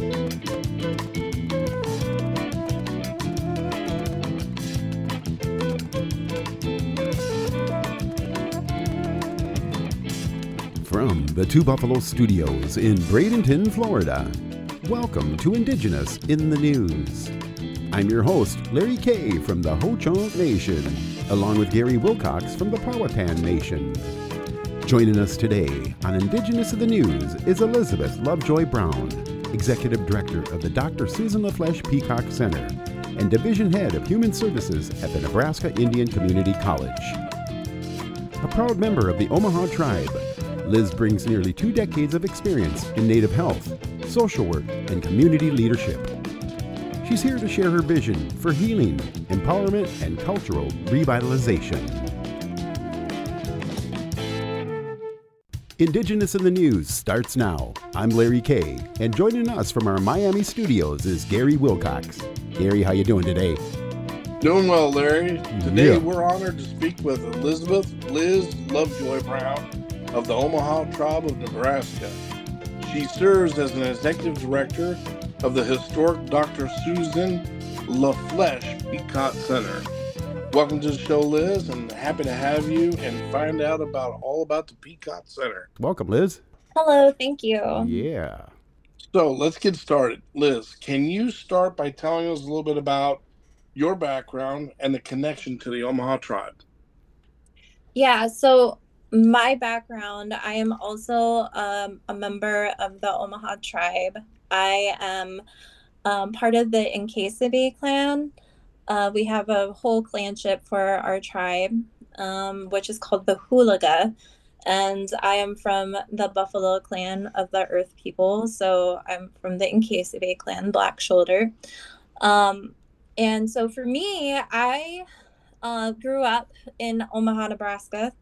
From the Two Buffalo Studios in Bradenton, Florida, welcome to Indigenous in the News. I'm your host, Larry Kay from the Ho-Chunk Nation, along with Gary Wilcox from the Powhatan Nation. Joining us today on Indigenous in the News is Elizabeth Lovejoy Brown, Executive Director of the Dr. Susan LaFleche Peacock Center and Division Head of Human Services at the Nebraska Indian Community College. A proud member of the Omaha Tribe, Liz brings nearly 2 decades of experience in Native health, social work, and community leadership. She's here to share her vision for healing, empowerment, and cultural revitalization. Indigenous in the News starts now. I'm Larry Kay, and joining us from our Miami studios is Gary Wilcox. Gary, how you doing today? Doing well, Larry. Today we're honored to speak with Elizabeth Liz Lovejoy Brown of the Omaha Tribe of Nebraska. She serves as an executive director of the historic Dr. Susan LaFleche Peacock Center. Welcome to the show, Liz, and happy to have you and find out all about the Peacock Center. Welcome, Liz. Hello, thank you. Yeah. So let's get started. Liz, can you start by telling us a little bit about your background and the connection to the Omaha Tribe? Yeah, so my background, I am also a member of the Omaha Tribe. I am part of the Nkesibe clan. We have a whole clanship for our tribe, which is called the Hulaga. And I am from the Buffalo clan of the Earth People. So I'm from the Nkesibe clan, Black Shoulder. And so for me, I grew up in Omaha, Nebraska.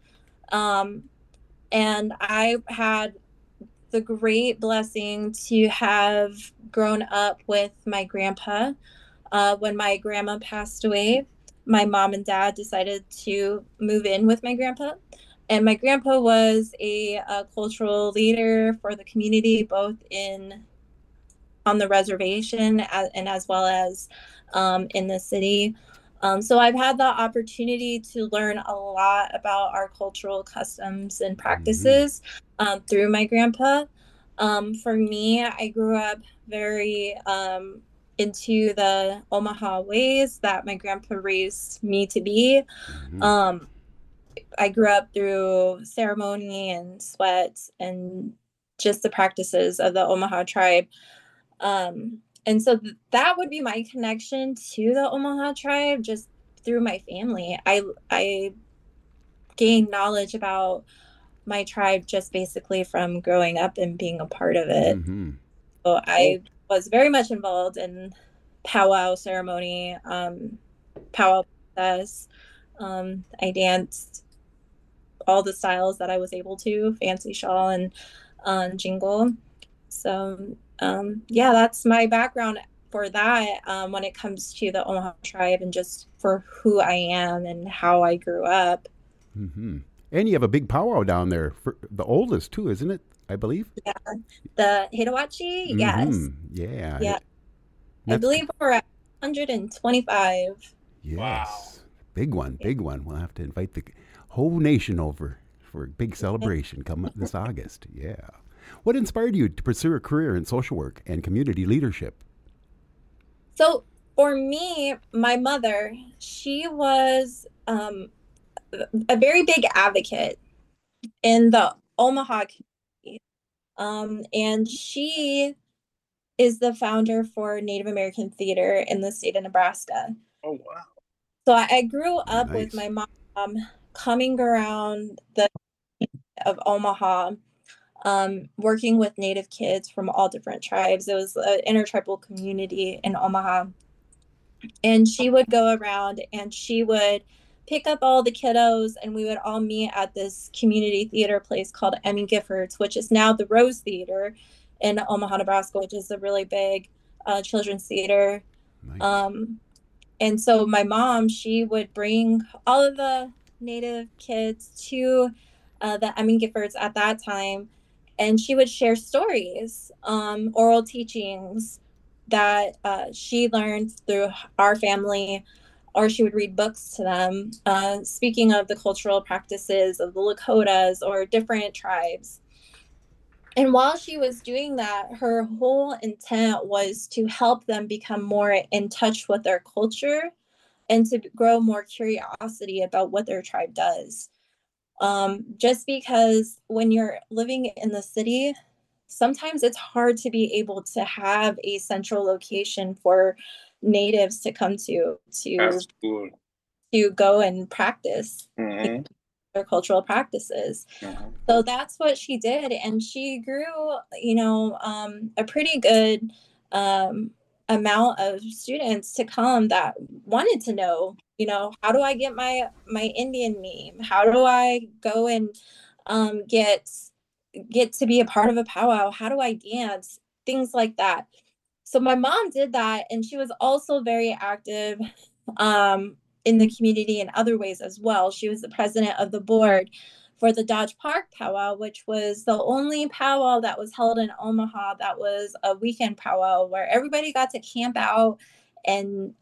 And I had the great blessing to have grown up with my grandpa. When my grandma passed away, my mom and dad decided to move in with my grandpa. And my grandpa was a cultural leader for the community, both on the reservation and as well as in the city. So I've had the opportunity to learn a lot about our cultural customs and practices through my grandpa. For me, I grew up very into the Omaha ways that my grandpa raised me to be. I grew up through ceremony and sweat and just the practices of the Omaha tribe. And so that would be my connection to the Omaha tribe, just through my family. I gained knowledge about my tribe just basically from growing up and being a part of it. So I was very much involved in powwow ceremony, powwow process. I danced all the styles that I was able to, fancy shawl and jingle. So yeah, that's my background for that when it comes to the Omaha tribe and just for who I am and how I grew up. And you have a big powwow down there, for the oldest too, isn't it? I believe. Yeah, the Hidawachi. Yes. Yeah. I believe we're at 125. Yes. Wow. Big one. We'll have to invite the whole nation over for a big celebration coming this August. Yeah. What inspired you to pursue a career in social work and community leadership? So for me, my mother, she was a very big advocate in the Omaha community. And she is the founder for Native American Theater in the state of Nebraska. Oh, wow. So I grew up with my mom coming around of Omaha, working with Native kids from all different tribes. It was an intertribal community in Omaha. And she would go around and she would pick up all the kiddos and we would all meet at this community theater place called Emmy Giffords, which is now the Rose Theater in Omaha, Nebraska, which is a really big children's theater. Nice. And so my mom, she would bring all of the Native kids to the Emmy Giffords at that time. and she would share stories, oral teachings that she learned through our family, or she would read books to them, speaking of the cultural practices of the Lakotas or different tribes. And while she was doing that, her whole intent was to help them become more in touch with their culture and to grow more curiosity about what their tribe does. Just because when you're living in the city, sometimes it's hard to be able to have a central location for natives to come Absolutely. to go and practice Mm-hmm. their cultural practices. Mm-hmm. So that's what she did, and she grew, a pretty good amount of students to come that wanted to know, how do I get my Indian name? How do I go and get to be a part of a powwow? How do I dance? Things like that. So my mom did that, and she was also very active in the community in other ways as well. She was the president of the board for the Dodge Park powwow, which was the only powwow that was held in Omaha that was a weekend powwow where everybody got to camp out and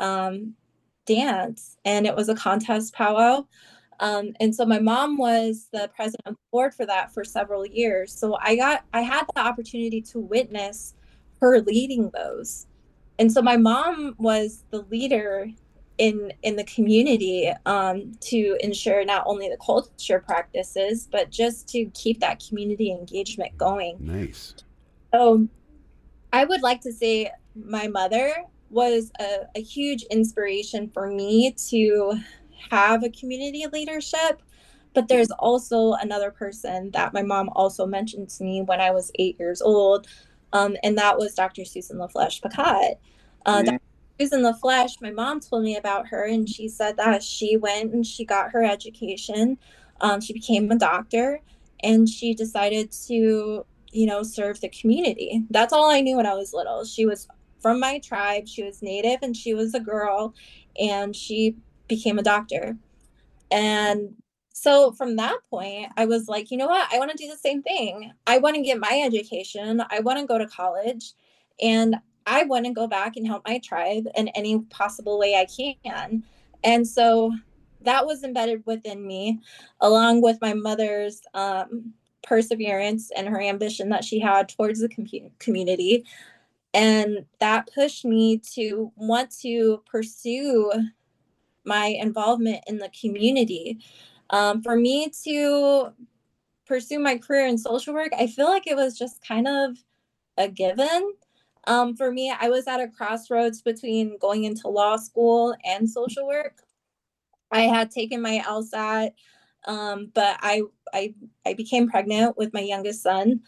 dance, and it was a contest powwow. And so my mom was the president of the board for that for several years. So I had the opportunity to witness her leading those. And so my mom was the leader in the community, to ensure not only the culture practices, but just to keep that community engagement going. Nice. So I would like to say my mother was a huge inspiration for me to have a community leadership. But there's also another person that my mom also mentioned to me when I was 8 years old, and that was Dr. Susan LaFleche Pacat. Dr. Susan LaFleche, my mom told me about her, and she said that she went and she got her education. She became a doctor, and she decided to, serve the community. That's all I knew when I was little. She was from my tribe. She was Native, and she was a girl, and she became a doctor. And so from that point, I was like, you know what? I want to do the same thing. I want to get my education. I want to go to college, and I want to go back and help my tribe in any possible way I can. And so that was embedded within me, along with my mother's perseverance and her ambition that she had towards the community. And that pushed me to want to pursue my involvement in the community. For me to pursue my career in social work, I feel like it was just kind of a given. For me, I was at a crossroads between going into law school and social work. I had taken my LSAT, but I became pregnant with my youngest son.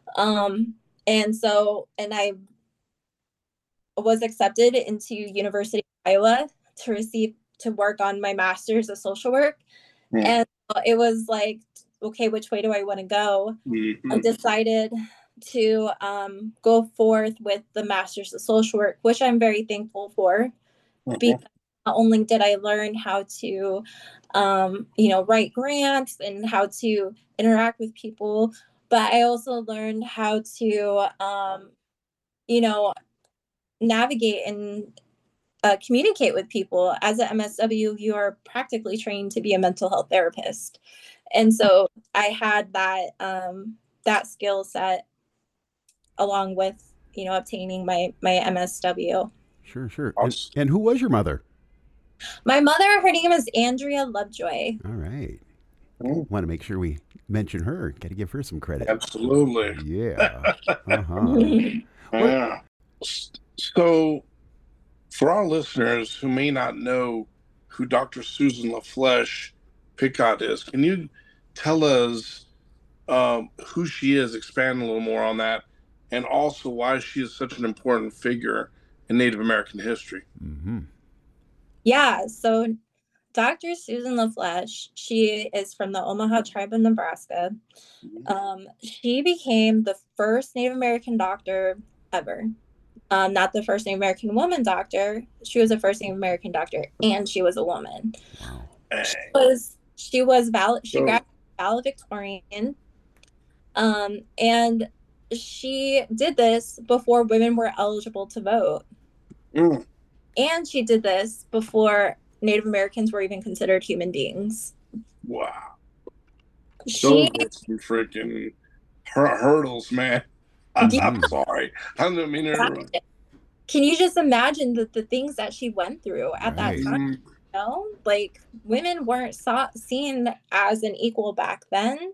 And I was accepted into University of Iowa to work on my master's of social work. And it was like, okay, which way do I want to go? I decided to go forth with the master's of social work, which I'm very thankful for, because not only did I learn how to write grants and how to interact with people, but I also learned how to navigate and communicate with people. As an MSW, you are practically trained to be a mental health therapist. And so I had that skill set along with, obtaining my MSW. Sure. And who was your mother? My mother, her name is Andrea Lovejoy. All right. Want to make sure we mention her. Got to give her some credit. Absolutely. Yeah. Uh-huh. So, for our listeners who may not know who Dr. Susan LaFleche Pacat is, can you tell us who she is, expand a little more on that, and also why she is such an important figure in Native American history? Mm-hmm. Yeah, so Dr. Susan LaFleche, she is from the Omaha tribe of Nebraska. She became the first Native American doctor ever. Not the first Native American woman doctor. She was the first Native American doctor, and she was a woman. Wow. She graduated valedictorian. And she did this before women were eligible to vote. Mm. And she did this before Native Americans were even considered human beings. Wow. She, Those were some freaking hurdles, man. I'm Mhm. sorry. I don't mean to interrupt. can you just imagine the things that she went through at that Right. time? Mm. You know, like women weren't seen as an equal back then.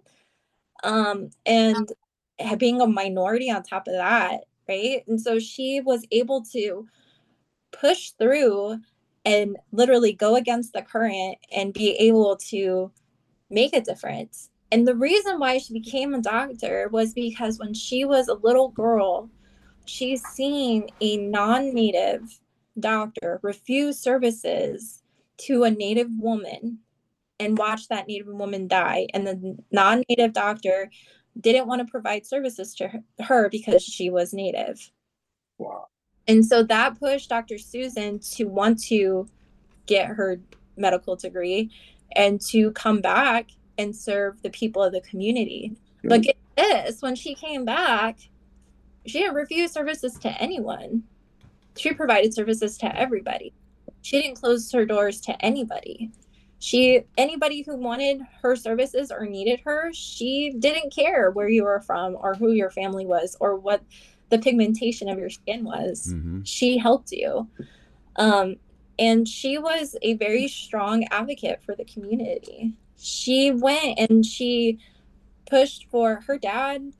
And being a minority on top of that, right? And so she was able to push through and literally go against the current and be able to make a difference. And the reason why she became a doctor was because when she was a little girl, she seen a non-native doctor refuse services to a native woman and watch that native woman die. And the non-native doctor didn't want to provide services to her because she was native. Wow. And so that pushed Dr. Susan to want to get her medical degree and to come back and serve the people of the community. But get this, when she came back, she didn't refuse services to anyone. She provided services to everybody. She didn't close her doors to anybody. Anybody who wanted her services or needed her, she didn't care where you were from or who your family was or what the pigmentation of your skin was. Mm-hmm. She helped you. Um, and she was a very strong advocate for the community. She went and she pushed for her dad,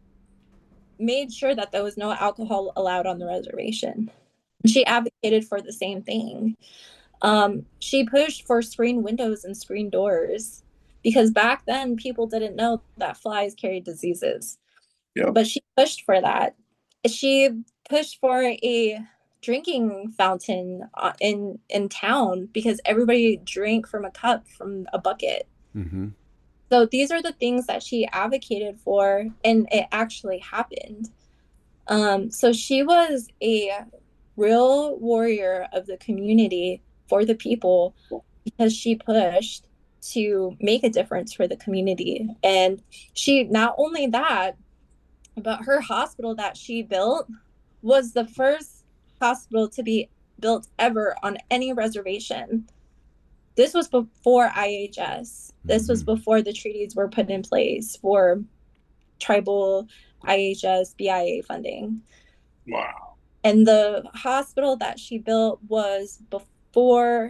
made sure that there was no alcohol allowed on the reservation. She advocated for the same thing. She pushed for screen windows and screen doors because back then people didn't know that flies carried diseases. Yep. But she pushed for that. She pushed for a drinking fountain in town because everybody drank from a cup from a bucket. Mm-hmm. So these are the things that she advocated for, and it actually happened. So she was a real warrior of the community for the people because she pushed to make a difference for the community. And she, not only that, but her hospital that she built was the first hospital to be built ever on any reservation. This was before IHS. This was before the treaties were put in place for tribal IHS BIA funding. Wow. And the hospital that she built was before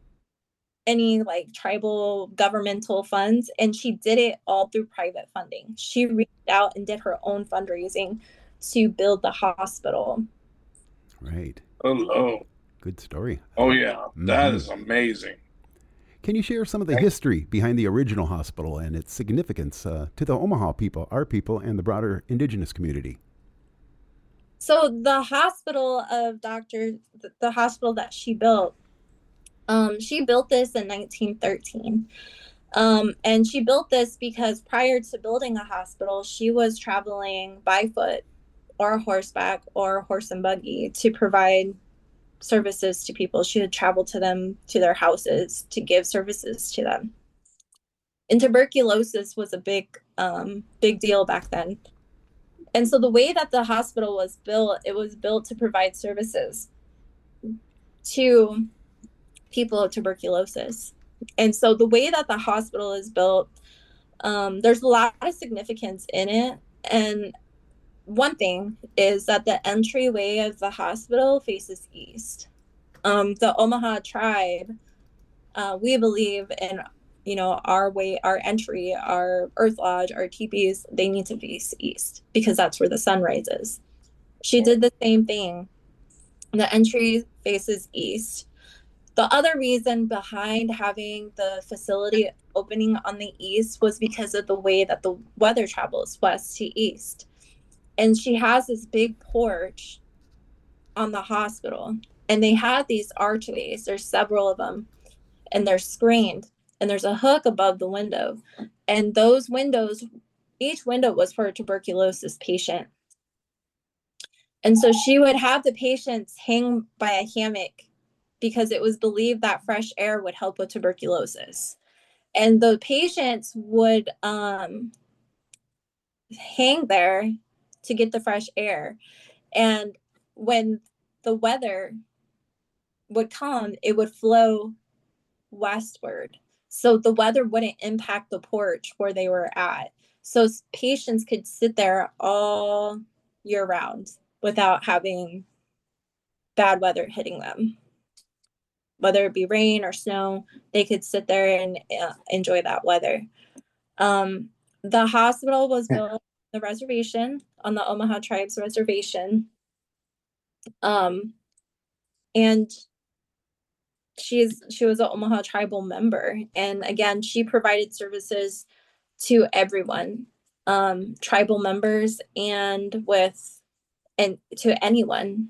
any like tribal governmental funds, and she did it all through private funding. She reached out and did her own fundraising to build the hospital. Right. Hello. Good story. Oh, yeah. That Mm-hmm. is amazing. Can you share some of the history behind the original hospital and its significance to the Omaha people, our people, and the broader Indigenous community? So the hospital of the hospital that she built this in 1913. And she built this because prior to building a hospital, she was traveling by foot or horseback or horse and buggy to provide services to people. She would travel to them to their houses to give services to them. And tuberculosis was a big deal back then. And so the way that the hospital was built, it was built to provide services to people with tuberculosis. And so the way that the hospital is built, there's a lot of significance in it. And one thing is that the entryway of the hospital faces east. The Omaha tribe, we believe in, our entry, our earth lodge, our teepees, they need to face east because that's where the sun rises. She did the same thing. The entry faces east. The other reason behind having the facility opening on the east was because of the way that the weather travels west to east. And she has this big porch on the hospital, and they had these archways. There's several of them, and they're screened, and there's a hook above the window. And those windows, each window was for a tuberculosis patient. And so she would have the patients hang by a hammock because it was believed that fresh air would help with tuberculosis. And the patients would hang there to get the fresh air. And when the weather would come, it would flow westward. So the weather wouldn't impact the porch where they were at. So patients could sit there all year round without having bad weather hitting them. Whether it be rain or snow, they could sit there and enjoy that weather. The hospital was built on the reservation, on the Omaha Tribes reservation. And she was an Omaha tribal member. And again, she provided services to everyone, tribal members and to anyone.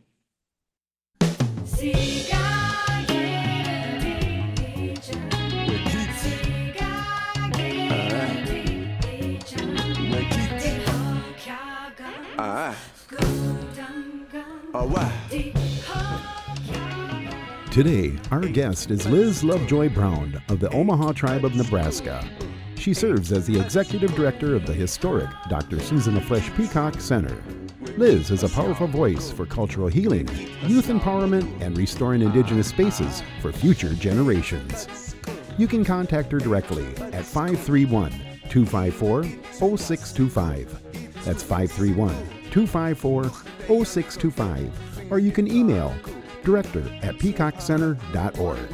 Today, our guest is Liz Lovejoy Brown of the Omaha Tribe of Nebraska. She serves as the executive director of the historic Dr. Susan LaFleche Peacock Center. Liz is a powerful voice for cultural healing, youth empowerment, and restoring Indigenous spaces for future generations. You can contact her directly at 531-254-0625. That's 531-254-0625. Or you can email director@peacockcenter.org.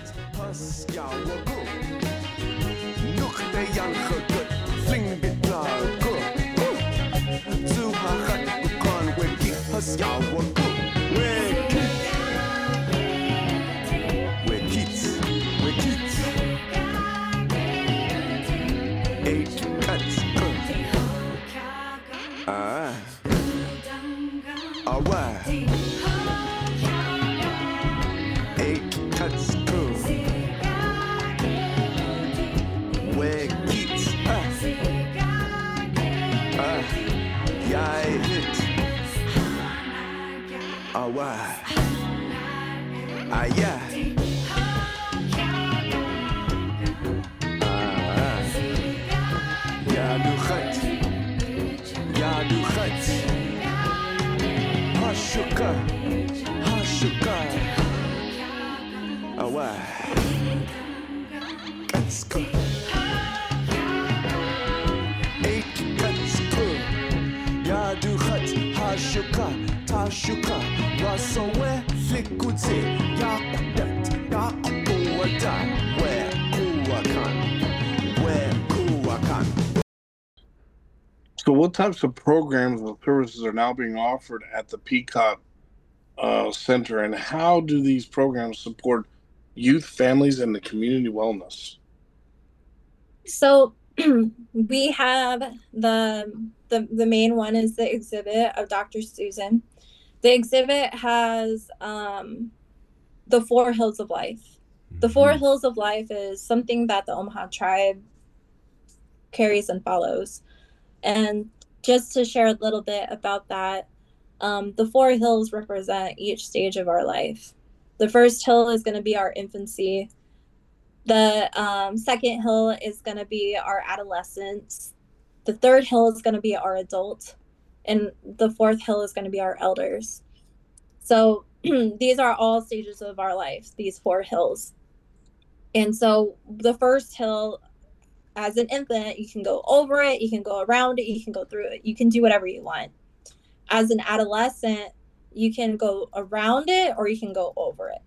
So what types of programs or services are now being offered at the Peacock Center, and how do these programs support youth, families, and the community wellness? So we have the main one is the exhibit of Dr. Susan. The exhibit has the 4 Hills of Life. The 4 Hills of Life is something that the Omaha Tribe carries and follows. And just to share a little bit about that, the 4 hills represent each stage of our life. The first hill is going to be our infancy. The second hill is going to be our adolescence. The third hill is going to be our adult. And the fourth hill is going to be our elders. So these are all stages of our life, these 4 hills. And so the first hill, as an infant, you can go over it, you can go around it, you can go through it, you can do whatever you want. As an adolescent, you can go around it or you can go over it.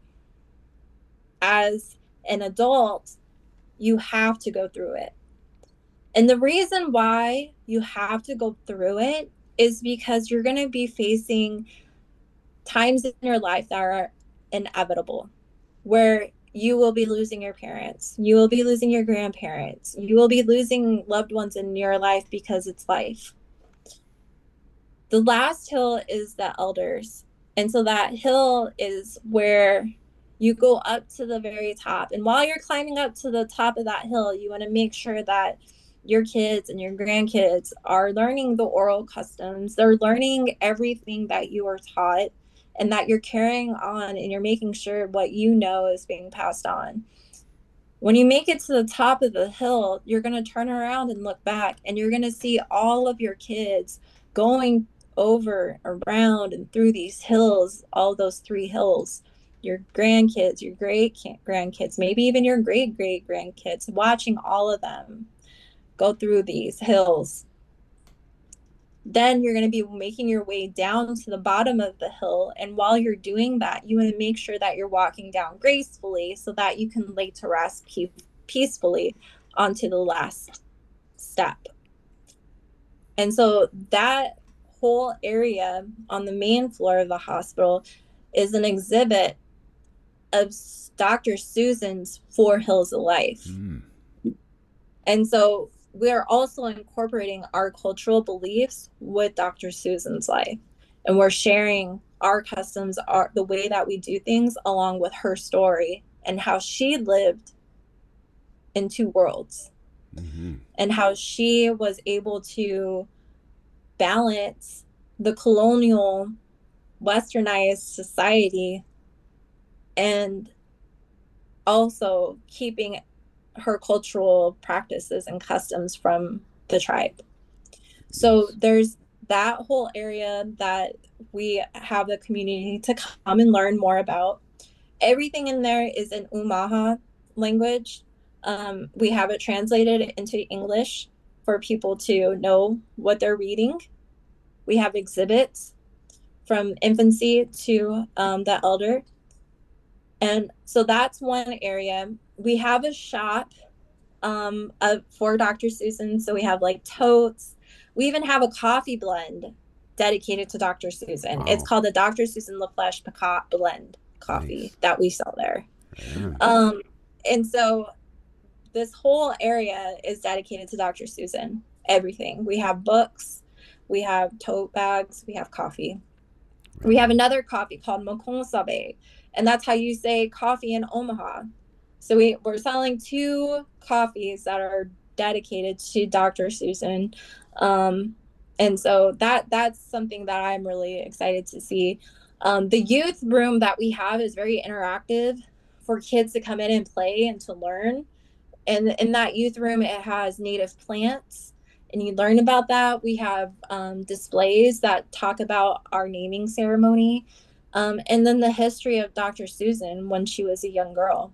As an adult, you have to go through it. And the reason why you have to go through it is because you're going to be facing times in your life that are inevitable, where you will be losing your parents, you will be losing your grandparents, you will be losing loved ones in your life because it's life. The last hill is the elders. And so that hill is where you go up to the very top. And while you're climbing up to the top of that hill, you want to make sure that your kids and your grandkids are learning the oral customs. They're learning everything that you were taught, and that you're carrying on, and you're making sure what you know is being passed on. When you make it to the top of the hill, you're going to turn around and look back, and you're going to see all of your kids going over, around, and through these hills, all those 3 hills. Your grandkids, your great grandkids, maybe even your great great grandkids, watching all of them go through these hills. Then you're going to be making your way down to the bottom of the hill. And while you're doing that, you want to make sure that you're walking down gracefully so that you can lay to rest peacefully onto the last step. And so that whole area on the main floor of the hospital is an exhibit of Dr. Susan's 4 Hills of Life. And so we're also incorporating our cultural beliefs with Dr. Susan's life. And we're sharing our customs, the way that we do things, along with her story and how she lived in 2 worlds. And how she was able to balance the colonial westernized society and also keeping her cultural practices and customs from the tribe. So there's that whole area that we have the community to come and learn more about. Everything in there is in Umaha language. We have it translated into English for people to know what they're reading. We have exhibits from infancy to the elder. And so that's one area. We have a shop for Dr. Susan. So we have like totes. We even have a coffee blend dedicated to Dr. Susan. Wow. It's called the Dr. Susan LaFleche blend coffee that we sell there. Yeah. And so this whole area is dedicated to Dr. Susan. Everything. We have books, we have tote bags, we have coffee. Right. We have another coffee called Mokong Sabe, and that's how you say coffee in Omaha. So we're selling 2 coffees that are dedicated to Dr. Susan. And so that's something that I'm really excited to see. The youth room that we have is very interactive for kids to come in and play and to learn. And in that youth room, it has native plants, and you learn about that. We have displays that talk about our naming ceremony, and then the history of Dr. Susan when she was a young girl.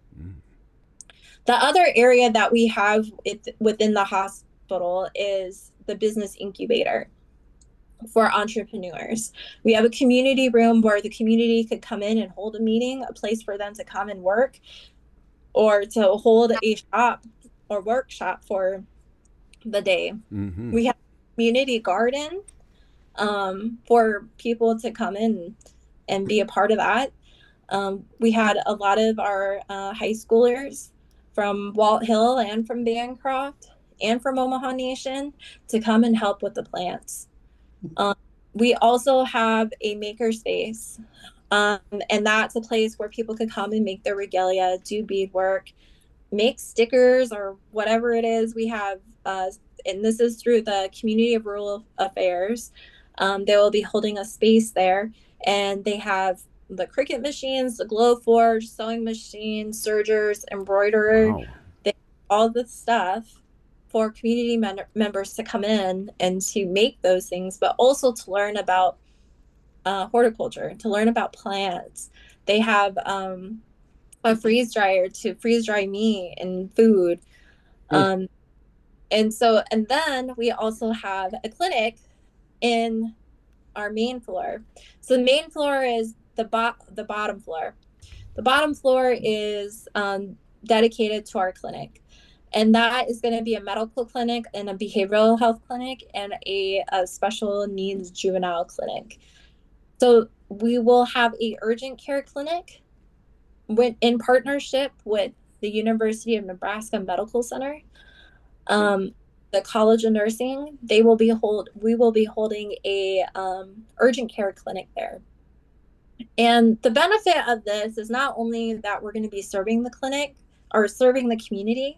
The other area that we have within the hospital is the business incubator for entrepreneurs. We have a community room where the community could come in and hold a meeting, a place for them to come and work, or to hold a shop or workshop for the day. We have a community garden for people to come in and be a part of that. We had a lot of our high schoolers from Walt Hill and from Bancroft and from Omaha Nation to come and help with the plants. We also have a maker space, and that's a place where people could come and make their regalia, do beadwork, make stickers or whatever it is. We have, and this is through the Community of Rural Affairs. They will be holding a space there, and they have the Cricut machines, the Glowforge, sewing machine, sergers, embroiderer, all the stuff for community members to come in and to make those things, but also to learn about horticulture, to learn about plants. They have a freeze dryer to freeze dry meat and food. And then we also have a clinic in our main floor. So the main floor is the bottom floor. The bottom floor is dedicated to our clinic. And that is going to be a medical clinic and a behavioral health clinic and a special needs juvenile clinic. So we will have a urgent care clinic in partnership with the University of Nebraska Medical Center, the College of Nursing. We will be holding a urgent care clinic there. And the benefit of this is not only that we're going to be serving the clinic or serving the community,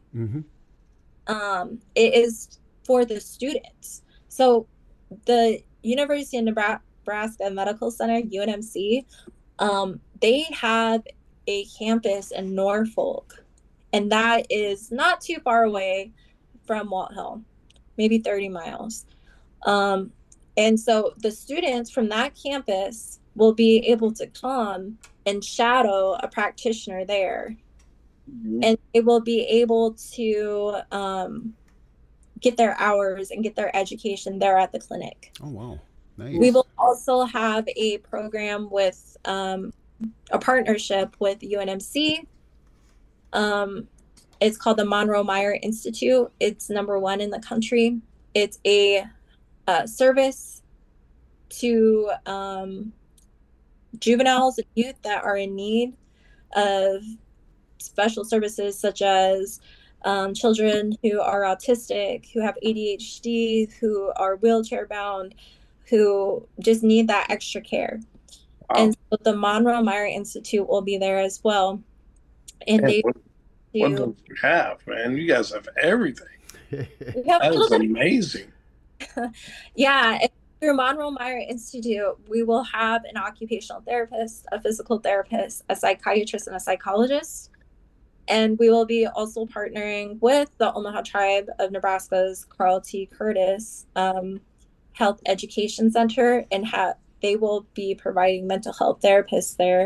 it is for the students. So the University of Nebraska Medical Center, UNMC, they have a campus in Norfolk, And that is not too far away from Walt Hill, maybe 30 miles. And so the students from that campus will be able to come and shadow a practitioner there. And they will be able to get their hours and get their education there at the clinic. Oh, wow. Nice. We will also have a program with a partnership with UNMC. It's called the Monroe Meyer Institute. It's #1 in the country. It's a service to juveniles and youth that are in need of special services, such as children who are autistic, who have ADHD, who are wheelchair bound, who just need that extra care. Wow. And so the Monroe Meyer Institute will be there as well. And what do you have, man? You guys have everything. That is amazing. Yeah. Through Monroe Meyer Institute, we will have an occupational therapist, a physical therapist, a psychiatrist, and a psychologist. And we will be also partnering with the Omaha Tribe of Nebraska's Carl T. Curtis Health Education Center, and they will be providing mental health therapists there.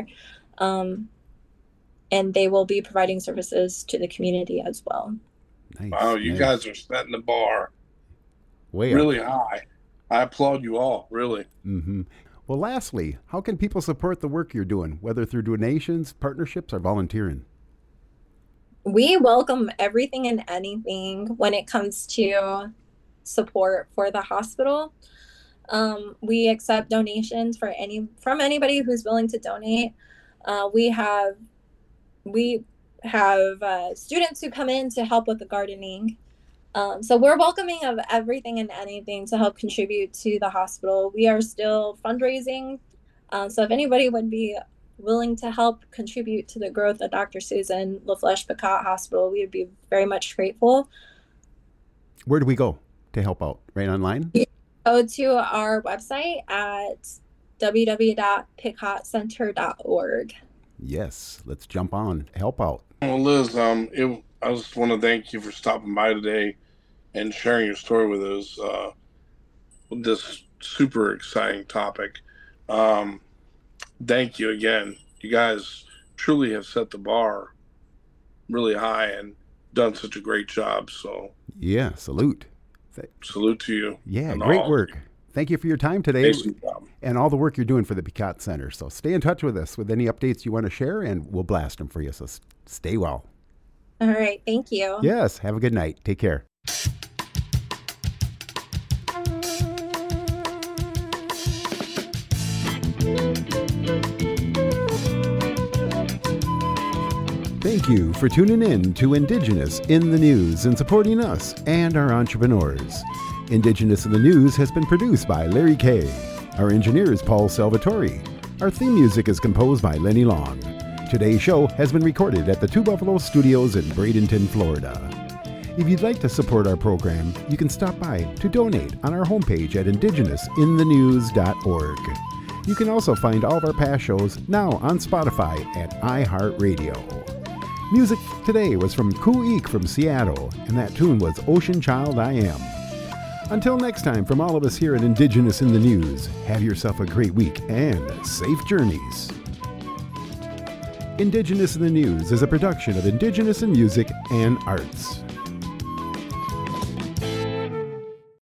And they will be providing services to the community as well. Nice, wow, you guys are setting the bar really high. I applaud you all, really. Mm-hmm. Well, lastly, how can people support the work you're doing, whether through donations, partnerships, or volunteering? We welcome everything and anything when it comes to support for the hospital. We accept donations from anybody who's willing to donate. We have students who come in to help with the gardening. So we're welcoming of everything and anything to help contribute to the hospital. We are still fundraising. So if anybody would be willing to help contribute to the growth of Dr. Susan LaFlèche Picotte Hospital, we would be very much grateful. Where do we go to help out? Right online? Go to our website at www.picottecenter.org. Yes, let's jump on. Help out. Well, Liz, I just want to thank you for stopping by today and sharing your story with us with this super exciting topic. Thank you again. You guys truly have set the bar really high and done such a great job. So yeah, salute. Salute to you. Yeah, great work. Thank you for your time today and all the work you're doing for the Picotte Center. So stay in touch with us with any updates you want to share, and we'll blast them for you. So stay well. All right. Thank you. Yes. Have a good night. Take care. Thank you for tuning in to Indigenous in the News and supporting us and our entrepreneurs. Indigenous in the News has been produced by Larry Kay. Our engineer is Paul Salvatore. Our theme music is composed by Lenny Long. Today's show has been recorded at the Two Buffalo Studios in Bradenton, Florida. If you'd like to support our program, you can stop by to donate on our homepage at indigenousinthenews.org. You can also find all of our past shows now on Spotify at iHeartRadio. Music today was from Koo Eek from Seattle, and that tune was Ocean Child I Am. Until next time, from all of us here at Indigenous in the News, have yourself a great week and safe journeys. Indigenous in the News is a production of Indigenous in Music and Arts.